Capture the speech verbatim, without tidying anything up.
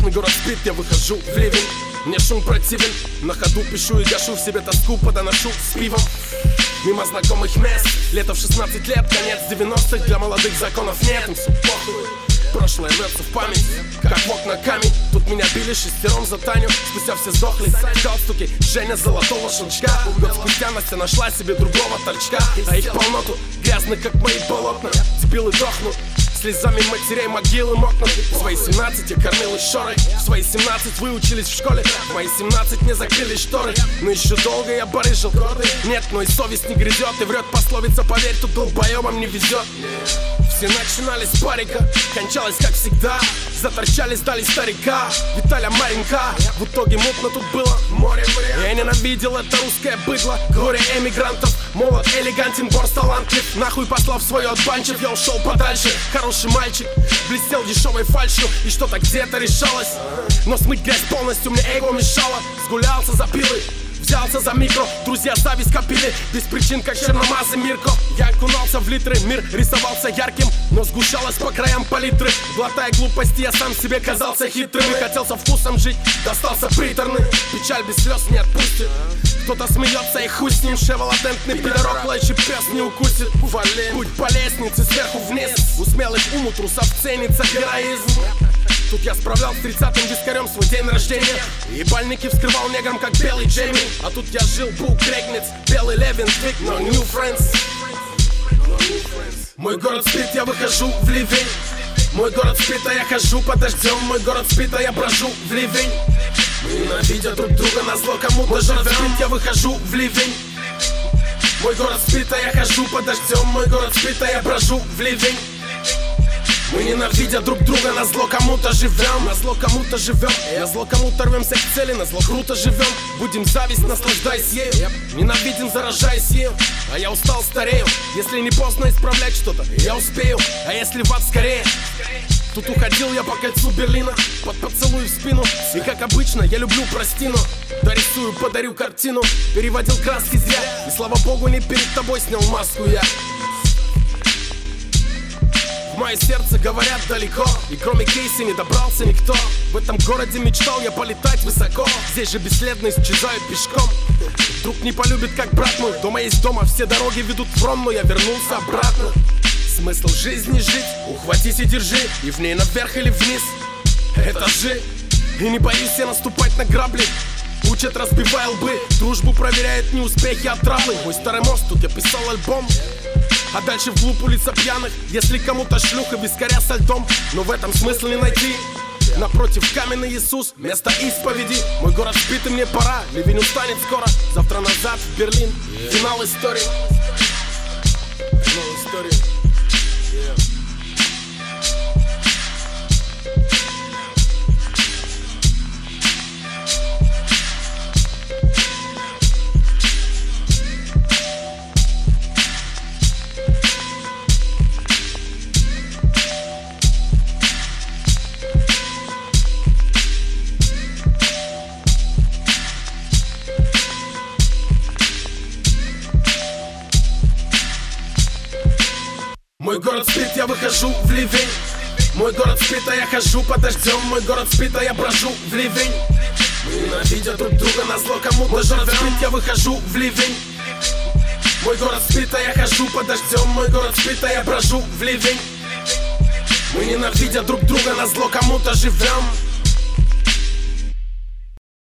Мой город спит, я выхожу в ливень. Мне шум противен, на ходу пишу и гашу в себе тоску, подоношу с пивом мимо знакомых мест. Лето в шестнадцать лет, конец девяностых, для молодых законов нет, им все похуй. Прошлое рвется в память, как в окна камень. Тут меня били шестером за Таню, спустя все сдохли. Галстуки Женя золотого щелчка. Год спустя Настя нашла себе другого торчка. А их полно тут, грязных как мои полотна. Дебилы дохнут, слезами матерей могилы мокнут. В свои семнадцать я кормил из шоры. В свои семнадцать вы учились в школе. В мои семнадцать мне закрыли шторы. Но еще долго я барыжил. Нет, но и совесть не грызет. И врет пословица, поверь, тут долбоебам не везет. Все начинали с парика, кончалось как всегда. Заторчали, сдали старика, Виталя Маренька. В итоге мутно тут было море вариантов. Я ненавидел это русское быдло, горе эмигрантов. Молод, элегантен, борс талантлив. Нахуй послав свое от банчев, я ушел подальше. Хороший мальчик, блестел дешевой фальшью. И что-то где-то решалось, но смыть грязь полностью мне эго мешало. Сгулялся за пилы, взялся за микро, друзья зависть копили. Без причин, как черномазый Мирко. Я окунался в литры, мир рисовался ярким, но сгущалось по краям палитры. Глотая глупости, я сам себе казался хитрым. И хотел со вкусом жить, достался приторный. Печаль без слез не отпустит. Кто-то смеется и хуй с ним. Шевалатентный пидорок, лающий пес не укусит. Путь по лестнице сверху вниз. У смелых ум у трусов ценится героизм. Тут я справлял с тридцатым вискарем свой день рождения. И бальники вскрывал негром, как белый Джейми. А тут я жил, был Крейгниц, белый Левин, Твик, но new friends. Мой город спит, я выхожу в ливень. Мой город спит, а я хожу под дождем. Мой город спит, а я брожу в ливень. Мы ненавидя друг друга, назло кому-то живем. Спит, я выхожу в ливень. Мой город спит, а я хожу под дождем. Мой город спит, а я брожу в ливень. Мы ненавидя друг друга, назло кому-то живем. Назло кому-то живем, назло кому-то рвемся к цели. Назло круто живем, будем зависть, наслаждаясь ею. Ненавидим, заражаясь ею. А я устал, старею. Если не поздно исправлять что-то, я успею. А если в ад, скорее. Тут уходил я по кольцу Берлина, под поцелуй в спину. И как обычно, я люблю простину. Дорисую, подарю картину. Переводил краски зря. И слава богу, не перед тобой снял маску я. В мое сердце говорят далеко, и кроме Кейси не добрался никто. В этом городе мечтал я полетать высоко. Здесь же бесследно исчезаю пешком. Друг не полюбит, как брат мой. Дома есть дома, все дороги ведут в Ром, но я вернулся обратно. Смысл жизни жить, ухватись и держи. И в ней наверх или вниз, этажи. И не боюсь я наступать на грабли. Учат, разбивая лбы, дружбу проверяет не успехи, а травлы. Мой старый мост, тут я писал альбом. А дальше вглубь улица пьяных. Если кому-то шлюха вискаря со льдом. Но в этом смысла не найти. Напротив каменный Иисус, место исповеди. Мой город спит и мне пора. Ливень устанет скоро. Завтра назад в Берлин. Финал истории. Финал истории. Мой город спит, я выхожу в ливень. Мой город спит, а я хожу под дождем. Мой город спит, а я брожу в ливень. Мы ненавидя друг друга, назло кому-то живем. Мой город спит, я выхожу в ливень. Мой город спит, а я хожу под дождем. Мой город спит, а я брожу в ливень. Мы ненавидя друг друга, назло кому-то живем.